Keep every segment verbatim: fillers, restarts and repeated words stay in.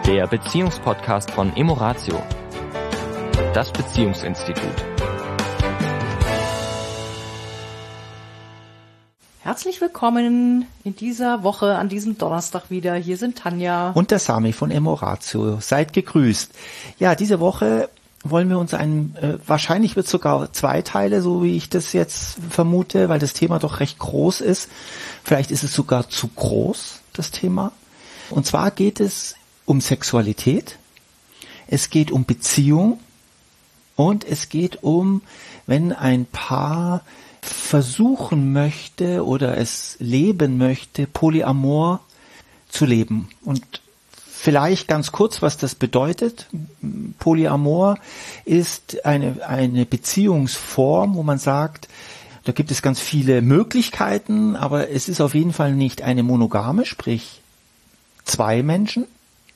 der Beziehungspodcast von Emoratio, das Beziehungsinstitut. Herzlich willkommen in dieser Woche, an diesem Donnerstag wieder. Hier sind Tanja und der Sami von Emoratio. Seid gegrüßt. Ja, diese Woche wollen wir uns einen, äh, wahrscheinlich wird es sogar zwei Teile, so wie ich das jetzt vermute, weil das Thema doch recht groß ist. Vielleicht ist es sogar zu groß, das Thema. Und zwar geht es um Sexualität, es geht um Beziehung und es geht um, wenn ein Paar versuchen möchte oder es leben möchte, Polyamor zu leben. Und vielleicht ganz kurz, was das bedeutet. Polyamor ist eine, eine Beziehungsform, wo man sagt, da gibt es ganz viele Möglichkeiten, aber es ist auf jeden Fall nicht eine monogame, sprich zwei Menschen,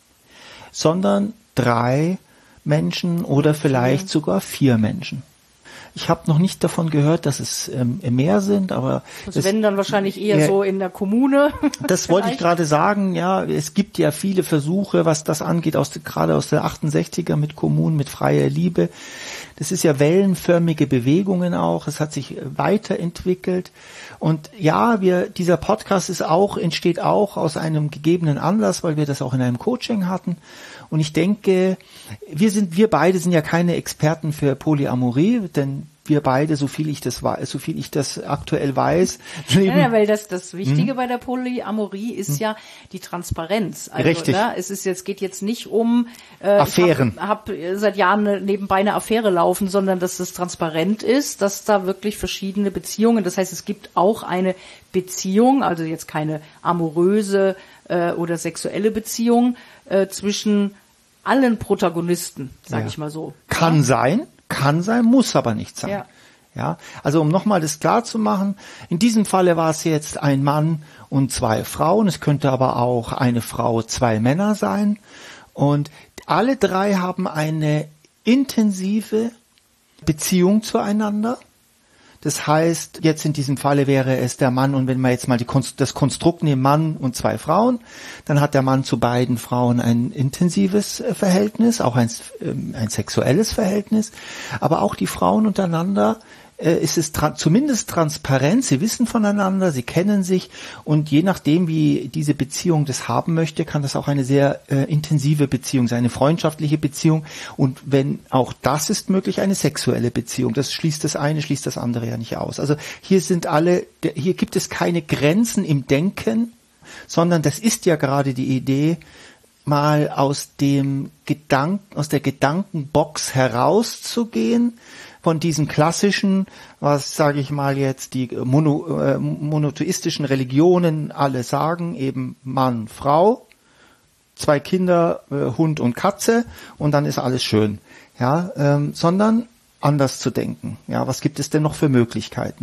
sondern drei Menschen oder vielleicht sogar vier Menschen. Ich habe noch nicht davon gehört, dass es ähm, mehr sind, aber das, das wenn dann wahrscheinlich eher äh, so in der Kommune. Das wollte ich gerade sagen. Ja, es gibt ja viele Versuche, was das angeht, aus gerade aus der achtundsechziger mit Kommunen, mit freier Liebe. Das ist ja wellenförmige Bewegungen auch. Es hat sich weiterentwickelt und ja, wir dieser Podcast ist auch entsteht auch aus einem gegebenen Anlass, weil wir das auch in einem Coaching hatten. Und ich denke, wir sind, wir beide sind ja keine Experten für Polyamorie, denn wir beide, so viel ich das weiß, so viel ich das aktuell weiß, leben. Ja, weil das, das Wichtige hm? bei der Polyamorie ist hm? ja die Transparenz. Also, Richtig. Ne, es ist jetzt, geht jetzt nicht um, äh, Affären. Ich habe hab seit Jahren eine, nebenbei eine Affäre laufen, sondern dass es transparent ist, dass da wirklich verschiedene Beziehungen, das heißt, es gibt auch eine Beziehung, also jetzt keine amoröse äh, oder sexuelle Beziehung äh, zwischen allen Protagonisten, sage ja. ich mal so. Kann ja? sein, kann sein, muss aber nicht sein. Ja. Ja, also um nochmal das klar zu machen, in diesem Falle war es jetzt ein Mann und zwei Frauen, es könnte aber auch eine Frau, zwei Männer sein und alle drei haben eine intensive Beziehung zueinander. Das heißt, jetzt in diesem Falle wäre es der Mann und wenn wir jetzt mal die Konst- das Konstrukt nehmen, Mann und zwei Frauen, dann hat der Mann zu beiden Frauen ein intensives Verhältnis, auch ein, ähm, ein sexuelles Verhältnis, aber auch die Frauen untereinander äh, ist es tra- zumindest transparent, sie wissen voneinander, sie kennen sich und je nachdem, wie diese Beziehung das haben möchte, kann das auch eine sehr äh, intensive Beziehung sein, eine freundschaftliche Beziehung und wenn auch das ist möglich, eine sexuelle Beziehung. Das schließt das eine, schließt das andere ja nicht aus. Also hier sind alle, hier gibt es keine Grenzen im Denken, sondern das ist ja gerade die Idee, mal aus dem Gedanken, aus der Gedankenbox herauszugehen, von diesen klassischen, was sage ich mal jetzt, die mono, äh, monotheistischen Religionen alle sagen, eben Mann, Frau, zwei Kinder, äh, Hund und Katze und dann ist alles schön, ja, ähm, sondern anders zu denken. Ja, was gibt es denn noch für Möglichkeiten?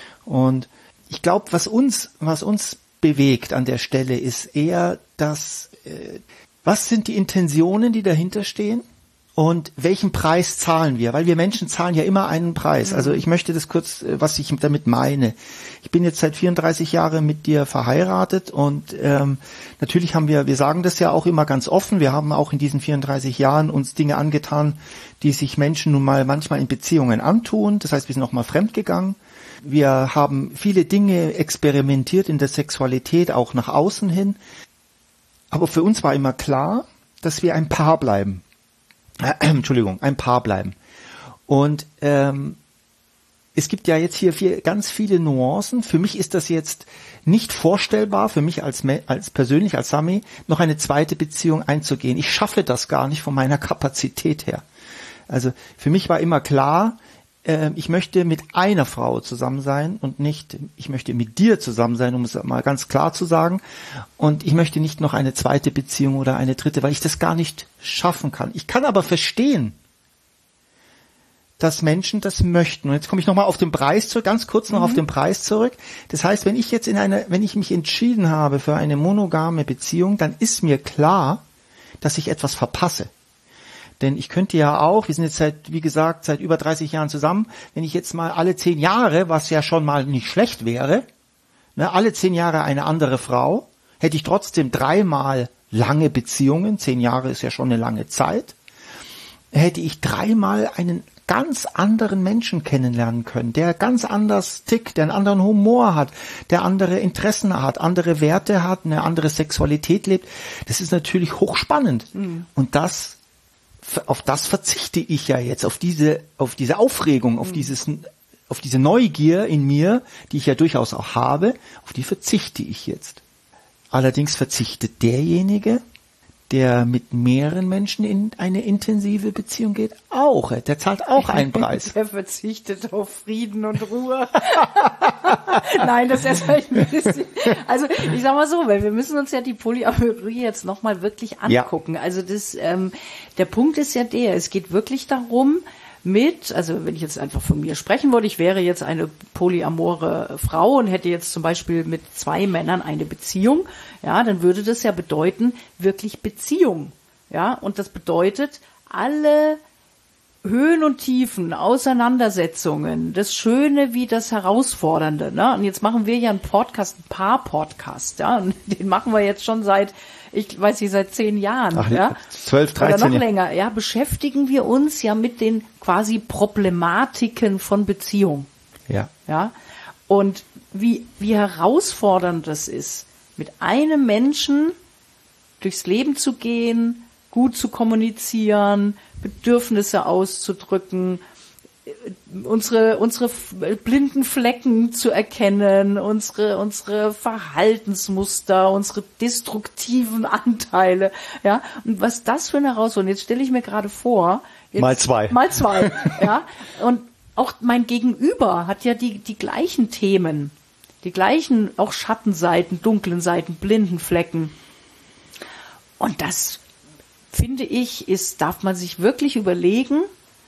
Und ich glaube, was uns, was uns bewegt an der Stelle ist eher, dass äh, was sind die Intentionen, die dahinter stehen? Und welchen Preis zahlen wir? Weil wir Menschen zahlen ja immer einen Preis. Also ich möchte das kurz, was ich damit meine. Ich bin jetzt seit vierunddreißig Jahren mit dir verheiratet und ähm, natürlich haben wir, wir sagen das ja auch immer ganz offen, wir haben auch in diesen vierunddreißig Jahren uns Dinge angetan, die sich Menschen nun mal manchmal in Beziehungen antun. Das heißt, wir sind auch mal fremdgegangen. Wir haben viele Dinge experimentiert in der Sexualität, auch nach außen hin. Aber für uns war immer klar, dass wir ein Paar bleiben. Entschuldigung, ein Paar bleiben. Und ähm, es gibt ja jetzt hier viel, ganz viele Nuancen. Für mich ist das jetzt nicht vorstellbar, für mich als, als persönlich, als Sami, noch eine zweite Beziehung einzugehen. Ich schaffe das gar nicht von meiner Kapazität her. Also für mich war immer klar, äh, ich möchte mit einer Frau zusammen sein und nicht, ich möchte mit dir zusammen sein, um es mal ganz klar zu sagen. Und ich möchte nicht noch eine zweite Beziehung oder eine dritte, weil ich das gar nicht schaffen kann. Ich kann aber verstehen, dass Menschen das möchten. Und jetzt komme ich nochmal auf den Preis zurück, ganz kurz noch mhm. auf den Preis zurück. Das heißt, wenn ich jetzt in eine, wenn ich mich entschieden habe für eine monogame Beziehung, dann ist mir klar, dass ich etwas verpasse. Denn ich könnte ja auch, wir sind jetzt seit, wie gesagt, seit über dreißig Jahren zusammen, wenn ich jetzt mal alle zehn Jahre, was ja schon mal nicht schlecht wäre, ne, alle zehn Jahre eine andere Frau, hätte ich trotzdem dreimal lange Beziehungen, zehn Jahre ist ja schon eine lange Zeit, hätte ich dreimal einen ganz anderen Menschen kennenlernen können, der ganz anders tickt, der einen anderen Humor hat, der andere Interessen hat, andere Werte hat, eine andere Sexualität lebt. Das ist natürlich hochspannend. Mhm. Und das, auf das verzichte ich ja jetzt, auf diese, auf diese Aufregung, auf mhm. dieses, auf diese Neugier in mir, die ich ja durchaus auch habe, auf die verzichte ich jetzt. Allerdings verzichtet derjenige, der mit mehreren Menschen in eine intensive Beziehung geht, auch. Der zahlt auch einen Preis. Der verzichtet auf Frieden und Ruhe. Nein, das ist vielleicht ein bisschen. Also ich sag mal so, weil wir müssen uns ja die Polyamorie jetzt nochmal wirklich angucken. Ja. Also das, ähm, der Punkt ist ja der, es geht wirklich darum, mit, also wenn ich jetzt einfach von mir sprechen würde, ich wäre jetzt eine polyamore Frau und hätte jetzt zum Beispiel mit zwei Männern eine Beziehung, ja, dann würde das ja bedeuten, wirklich Beziehung, ja, und das bedeutet, alle Höhen und Tiefen, Auseinandersetzungen, das Schöne wie das Herausfordernde, ne, und jetzt machen wir ja einen Podcast, ein Paar-Podcast, ja, und den machen wir jetzt schon seit, ich weiß nicht, seit zehn Jahren, Ach, ja, zwölf, dreizehn oder noch länger, ja, beschäftigen wir uns ja mit den quasi Problematiken von Beziehung. Ja. Ja. Und wie, wie herausfordernd das ist, mit einem Menschen durchs Leben zu gehen, gut zu kommunizieren, Bedürfnisse auszudrücken, unsere unsere blinden Flecken zu erkennen, unsere unsere Verhaltensmuster, unsere destruktiven Anteile, ja, und was das für eine Herausforderung. Jetzt stelle ich mir gerade vor, jetzt, mal zwei, mal zwei, ja, und auch mein Gegenüber hat ja die die gleichen Themen, die gleichen auch Schattenseiten, dunklen Seiten, blinden Flecken, und das finde ich, ist darf man sich wirklich überlegen.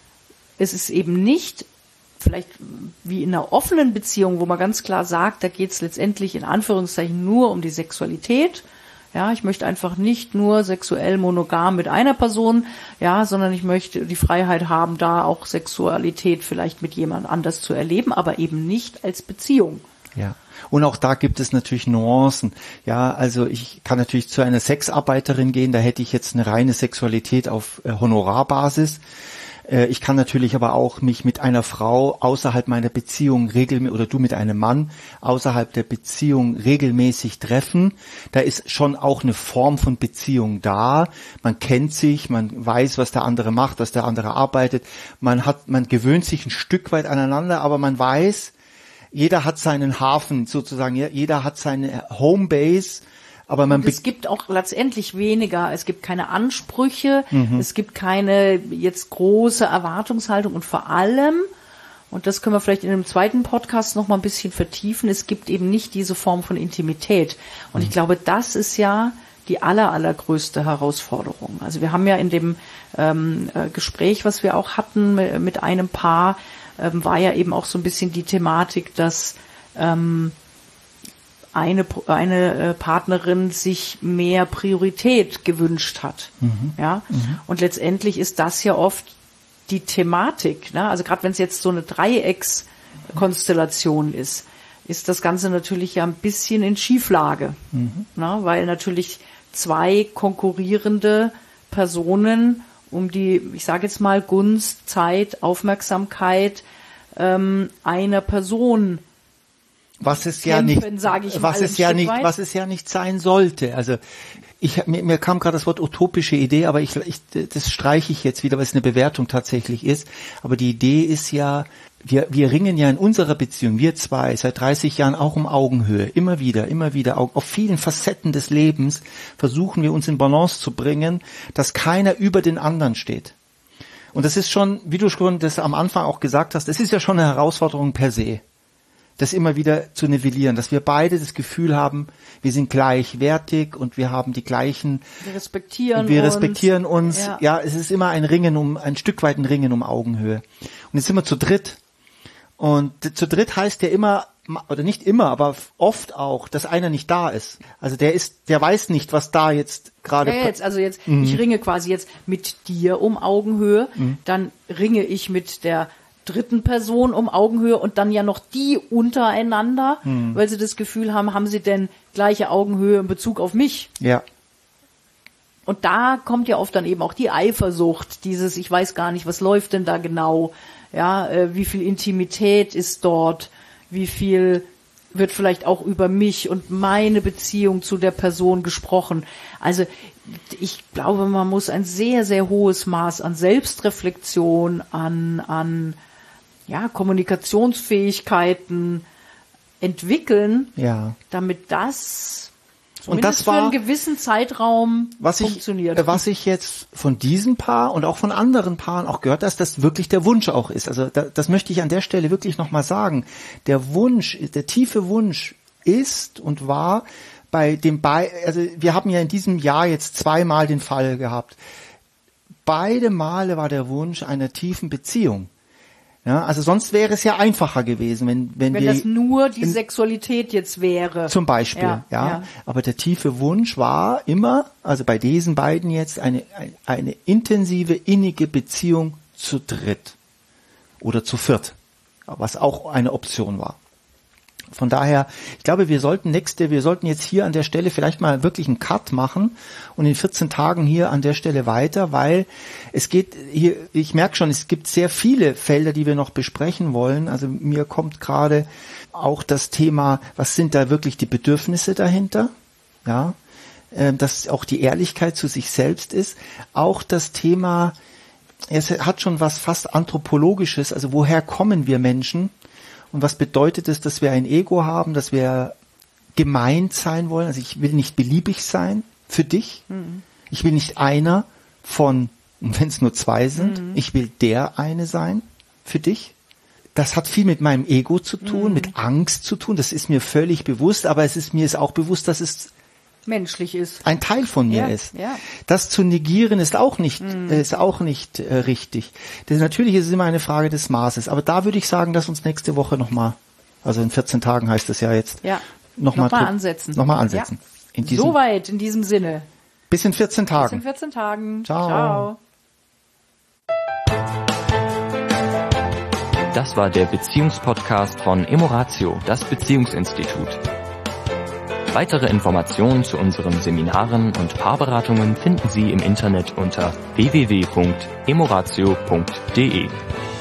Es ist eben nicht vielleicht wie in einer offenen Beziehung, wo man ganz klar sagt, da geht es letztendlich in Anführungszeichen nur um die Sexualität. Ja, ich möchte einfach nicht nur sexuell monogam mit einer Person, ja, sondern ich möchte die Freiheit haben, da auch Sexualität vielleicht mit jemand anders zu erleben, aber eben nicht als Beziehung. Ja. Und auch da gibt es natürlich Nuancen. Ja, also ich kann natürlich zu einer Sexarbeiterin gehen, da hätte ich jetzt eine reine Sexualität auf äh, Honorarbasis. Ich kann natürlich aber auch mich mit einer Frau außerhalb meiner Beziehung regelmäßig, oder du mit einem Mann außerhalb der Beziehung regelmäßig treffen. Da ist schon auch eine Form von Beziehung da. Man kennt sich, man weiß, was der andere macht, was der andere arbeitet. Man hat, man gewöhnt sich ein Stück weit aneinander, aber man weiß, jeder hat seinen Hafen sozusagen, jeder hat seine Homebase. Aber man es gibt auch letztendlich weniger, es gibt keine Ansprüche, mhm. es gibt keine jetzt große Erwartungshaltung und vor allem, und das können wir vielleicht in einem zweiten Podcast noch mal ein bisschen vertiefen, es gibt eben nicht diese Form von Intimität. Und mhm. ich glaube, das ist ja die aller, allergrößte Herausforderung. Also wir haben ja in dem ähm, äh, Gespräch, was wir auch hatten mit, mit einem Paar, ähm, war ja eben auch so ein bisschen die Thematik, dass ähm, eine eine äh, Partnerin sich mehr Priorität gewünscht hat, mhm. ja, mhm. und letztendlich ist das ja oft die Thematik, ne? Also gerade wenn es jetzt so eine Dreieckskonstellation ist, ist das Ganze natürlich ja ein bisschen in Schieflage, mhm. ne? Weil natürlich zwei konkurrierende Personen um die, ich sage jetzt mal, Gunst, Zeit, Aufmerksamkeit ähm, einer Person Was es ja kämpfen, nicht, sag ich was mal, es ja nicht, weit. was es ja nicht sein sollte. Also ich mir, mir kam gerade das Wort utopische Idee, aber ich, ich das streiche ich jetzt wieder, weil es eine Bewertung tatsächlich ist. Aber die Idee ist ja, wir wir ringen ja in unserer Beziehung, wir zwei, seit dreißig Jahren auch um Augenhöhe, immer wieder, immer wieder, auch auf vielen Facetten des Lebens versuchen wir uns in Balance zu bringen, dass keiner über den anderen steht. Und das ist schon, wie du schon das am Anfang auch gesagt hast, das ist ja schon eine Herausforderung per se, das immer wieder zu nivellieren, dass wir beide das Gefühl haben, wir sind gleichwertig und wir haben die gleichen, wir respektieren wir uns. respektieren uns. Ja. ja, es ist immer ein Ringen um, ein Stück weit ein Ringen um Augenhöhe. Und jetzt sind wir zu dritt. Und zu dritt heißt ja immer, oder nicht immer, aber oft auch, dass einer nicht da ist. Also der ist, der weiß nicht, was da jetzt gerade ja, jetzt, also jetzt, mhm. ich ringe quasi jetzt mit dir um Augenhöhe, mhm. dann ringe ich mit der dritten Person um Augenhöhe und dann ja noch die untereinander, mhm. weil sie das Gefühl haben, haben sie denn gleiche Augenhöhe in Bezug auf mich? Ja. und da kommt ja oft dann eben auch die Eifersucht, dieses, ich weiß gar nicht, was läuft denn da genau, ja, äh, wie viel Intimität ist dort, wie viel wird vielleicht auch über mich und meine Beziehung zu der Person gesprochen. Also ich glaube, man muss ein sehr, sehr hohes Maß an Selbstreflexion, an, an ja, Kommunikationsfähigkeiten entwickeln, ja. damit das und das für war, einen gewissen Zeitraum was funktioniert. Ich, was ich jetzt von diesem Paar und auch von anderen Paaren auch gehört, dass das wirklich der Wunsch auch ist. Also da, das möchte ich an der Stelle wirklich nochmal sagen. Der Wunsch, der tiefe Wunsch ist und war bei dem, Be- also wir haben ja in diesem Jahr jetzt zweimal den Fall gehabt. Beide Male war der Wunsch einer tiefen Beziehung. Ja, also sonst wäre es ja einfacher gewesen, wenn wenn, wenn wir das nur die in, Sexualität jetzt wäre. Zum Beispiel, ja, ja. ja. Aber der tiefe Wunsch war immer, also bei diesen beiden jetzt, eine, eine, eine intensive, innige Beziehung zu dritt oder zu viert, was auch eine Option war. Von daher, ich glaube, wir sollten nächste, wir sollten jetzt hier an der Stelle vielleicht mal wirklich einen Cut machen und in vierzehn Tagen hier an der Stelle weiter, weil es geht hier, ich merke schon, es gibt sehr viele Felder, die wir noch besprechen wollen. Also mir kommt gerade auch das Thema, was sind da wirklich die Bedürfnisse dahinter? Ja, dass auch die Ehrlichkeit zu sich selbst ist. Auch das Thema, es hat schon was fast Anthropologisches, also woher kommen wir Menschen? Und was bedeutet es, dass wir ein Ego haben, dass wir gemeint sein wollen? Also ich will nicht beliebig sein für dich. Mhm. Ich will nicht einer von, wenn es nur zwei sind, mhm. ich will der eine sein für dich. Das hat viel mit meinem Ego zu tun, mhm. mit Angst zu tun. Das ist mir völlig bewusst, aber es ist mir ist auch bewusst, dass es menschlich ist. Ein Teil von mir ja, ist. Ja. Das zu negieren ist auch nicht, mm. ist auch nicht äh, richtig. Das, natürlich ist es immer eine Frage des Maßes. Aber da würde ich sagen, dass uns nächste Woche nochmal, also in vierzehn Tagen heißt es ja jetzt, ja. nochmal noch ansetzen. Nochmal ansetzen. Ja. In diesem, Soweit in diesem Sinne. Bis in vierzehn Tagen. Bis in vierzehn Tagen. Ciao. Ciao. Das war der Beziehungspodcast von Emoratio, das Beziehungsinstitut. Weitere Informationen zu unseren Seminaren und Paarberatungen finden Sie im Internet unter w w w punkt emoratio punkt d e.